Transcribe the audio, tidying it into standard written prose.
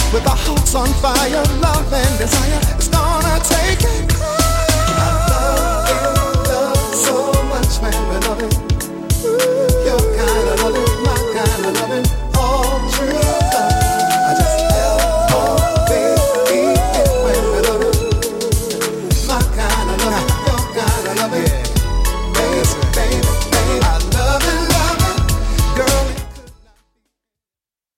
with our hearts on fire, love and desire.